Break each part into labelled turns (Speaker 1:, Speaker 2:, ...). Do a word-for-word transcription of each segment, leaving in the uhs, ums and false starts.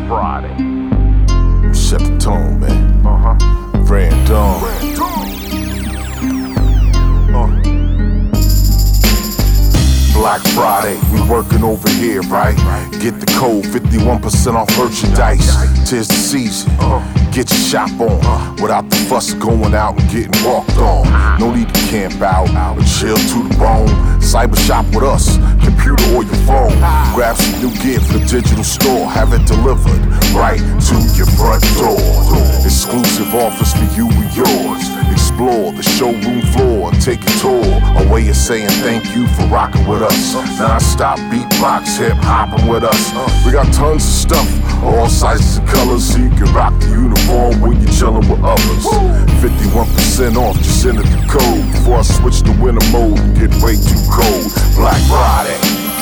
Speaker 1: Friday.
Speaker 2: Set the tone, man.
Speaker 1: Uh-huh.
Speaker 2: Random.
Speaker 1: Uh.
Speaker 2: Black Friday, we working over here, right? Get the code, fifty-one percent off merchandise. Tis the season. Get your shop on without the fuss going out and getting walked on. No need to camp out or chill to the bone. Cyber shop with us, computer or your phone. Grab some new gear for the digital store. Have it delivered right to your front door. Exclusive offers for you and yours. Explore the showroom floor and take a tour. A way of saying thank you for rocking with us. Non-stop beatbox, hip hopping with us. We got tons of stuff, all sizes and colors, so you can rock the uniform when you're chilling with others. fifty-one percent off, just enter the code before I switch to winter mode and get way too cold. Black Friday.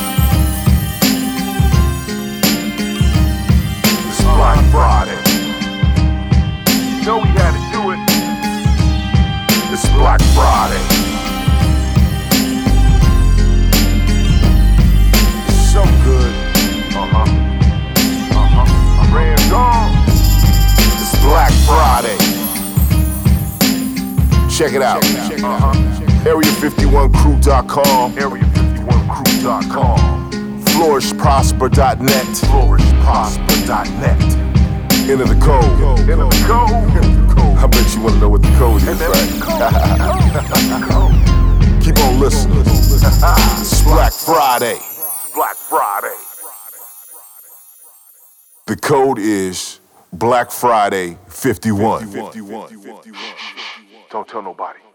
Speaker 2: It's Black Friday.
Speaker 1: You know we had to do it.
Speaker 2: It's Black Friday. It's so good.
Speaker 1: Uh-huh. Uh-huh. I ran gone.
Speaker 2: It's Black Friday. Check it out.
Speaker 1: Uh-huh.
Speaker 2: area fifty-one crew dot com.
Speaker 1: area fifty-one crew dot com.
Speaker 2: flourish prosper dot net.
Speaker 1: flourish prosper dot net.
Speaker 2: Enter the code.
Speaker 1: Enter the code.
Speaker 2: I bet you want to know what the code is,
Speaker 1: And then
Speaker 2: right?
Speaker 1: the code.
Speaker 2: Keep on listening. It's Black Friday.
Speaker 1: Black Friday.
Speaker 2: The code is Black Friday fifty-one.
Speaker 1: Don't tell nobody.